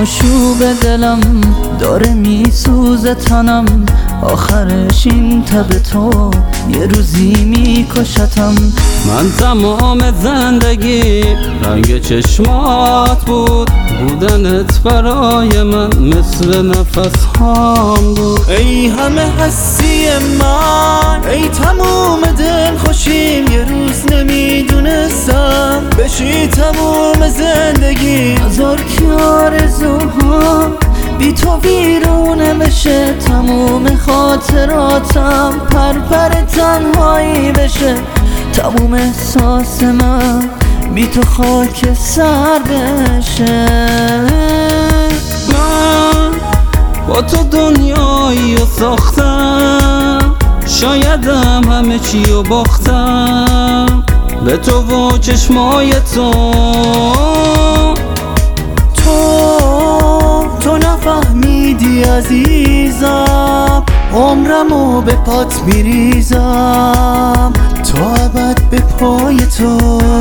آشوب دلم داره میسوزه تنم، آخرش این تب تو یه روزی میکشتم. من تمام زندگی رنگ چشمات بود، بودنت برای من مثل نفس هام بود. ای همه هستی من، ای تموم دل خوشیم، یه روز نمیدونستم بشی تموم زندگی. هزار که آرزوها بی تو ویرونه بشه، تموم خاطراتم پر تنهایی بشه، تموم احساس من بی تو خاک سر بشه. من با تو دنیایی رو ساختم، شایدم همه چی رو باختم به تو و چشمای تو نفهمیدی عزیزم، عمرمو به پات میریزم تا ابد به پای تو.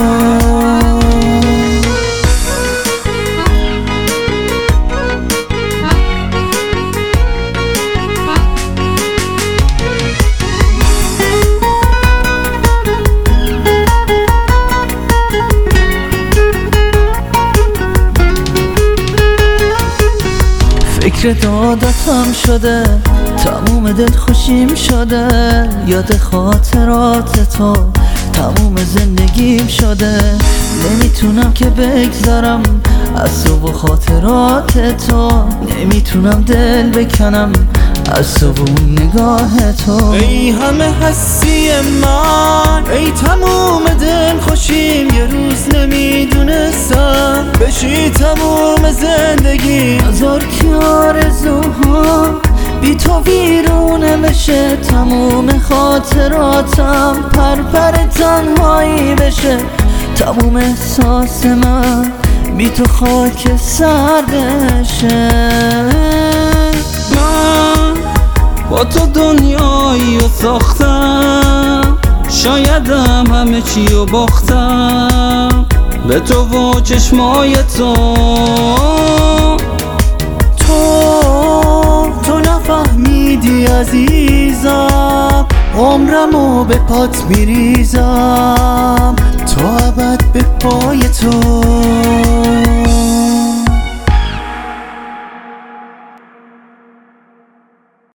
فکر دادتم شده، تموم دل خوشیم شده، یاد خاطرات تو تموم زندگیم شده. نمیتونم که بگذارم از تو و خاطرات تو، نمیتونم دل بکنم از تو و نگاه تو. ای همه هستی من، ای تموم دل خوشیم، یه روز نمیدونستم بشی تموم زندگی. هزار که آرزوها بی تو ویرونه بشه، تموم خاطراتم پر تنهایی بشه، تموم احساس من بی تو خاک سر بشه. من با تو دنیایی رو ساختم، شایدم همه چی رو باختم به تو و چشمای تو نفهمیدی عزیزم، عمرمو به پات میریزم تا ابد به پای تو.